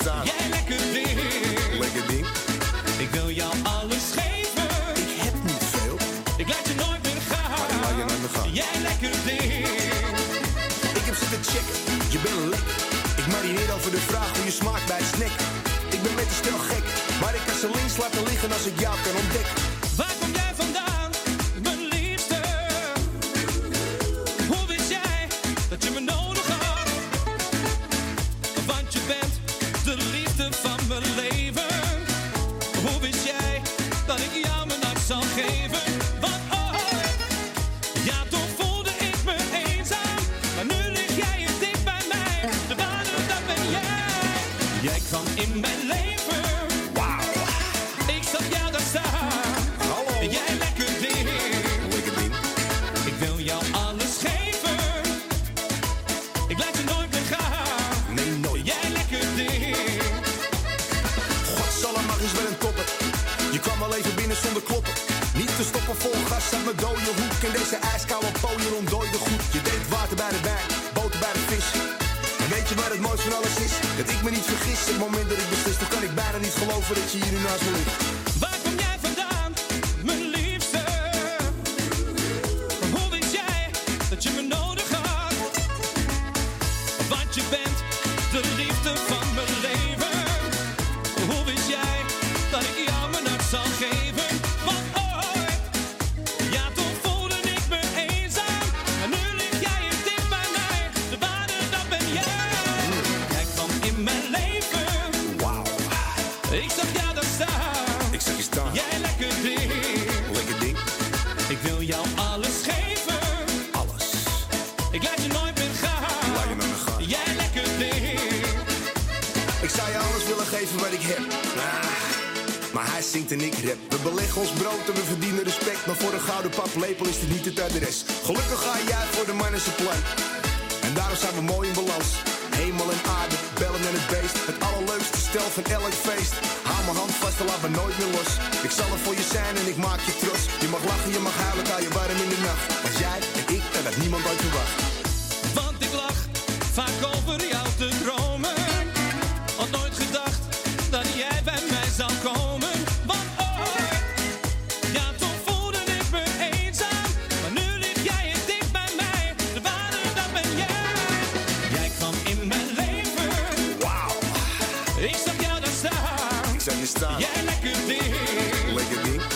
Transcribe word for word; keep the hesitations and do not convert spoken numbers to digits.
staan. Jij lekker ding. Lekker ding. Ik wil jou alles geven. Ik heb niet veel. Ik laat je nooit meer gaan. Maar dan laat je nooit meer gaan. Jij lekker ding. Ik heb zitten checken, je bent lek. Ik marineer over de vraag hoe je smaakt bij het snack. Ik ben met de stel gek, maar ik kan ze links laten liggen als ik jou kan ontdekken. Waar kom jij vandaan, mijn liefste? Hoe wist jij dat je me nodig had? Want je bent de liefde van mijn leven. Hoe wist jij dat ik jou mijn hart zal geven? Want oh, ja toen voelde ik me eenzaam. Maar nu lig jij hier dicht bij mij. De waarde, dat ben jij. Jij kwam in mijn leven. Wauw. Ik zag jou daar staan. Hallo. Jij lekker ding. Lekker ding. Ik wil jou alles geven. Ik laat je nooit meer gaan. Nee, nooit. Jij lekker ding. Godsalam, mag eens wel een topper. Je kwam al even binnen zonder kloppen. Niet te stoppen vol gas uit mijn dode hoek. En deze ijskoude pooier ontdooide goed. Je deed water bij de wijn, boter bij de vis. En weet je wat het mooiste van alles is? Dat ik me niet vergis. Op het moment dat ik beslis, dan kan ik bijna niet geloven dat je hier nu naast me ligt. Waar kom jij vandaan, mijn liefste? Hoe wist jij dat je me nodig had? Want je bent de liefde van mijn leven. Hoe wist jij dat ik jou mijn hart zal geven? Want ooit, ja toen voelde ik me eenzaam. En nu lig jij hier dicht bij mij. De waarde, dat ben jij. Jij kwam in mijn leven. Wauw. Ik zag jou daar staan. Ik zag je staan. Jij lekker ding. Lekker ding. Ik wil jou alles geven. Alles. Ik laat je nooit meer gaan. Laat je nooit meer gaan. Jij lekker ding. Ik zou je alles willen geven wat ik heb. Ah, maar hij zingt en ik rap. We beleggen ons brood en we verdienen respect. Maar voor een gouden paplepel is dit niet het adres. Gelukkig ga jij voor de man en zijn plan. En daarom zijn we mooi in balans. Hemel en aarde, bellen en het beest. Het allerleukste stel van elk feest. Hou mijn hand vast en laat me nooit meer los. Ik zal er voor je zijn en ik maak je trots. Je mag lachen, je mag huilen, hou je warm in de nacht. Maar jij en ik, en dat niemand ooit verwacht. Want ik lag vaak over jou te dromen. Had nooit gedacht dat jij bij mij zou komen. Want ooit, ja toen voelde ik me eenzaam. Maar nu lig jij hier dicht bij mij. De waarde, dat ben jij. Jij kwam in mijn leven. Wauw. Ik zag jou daar staan. Ik zag je staan. Jij lekker ding. Lekker ding.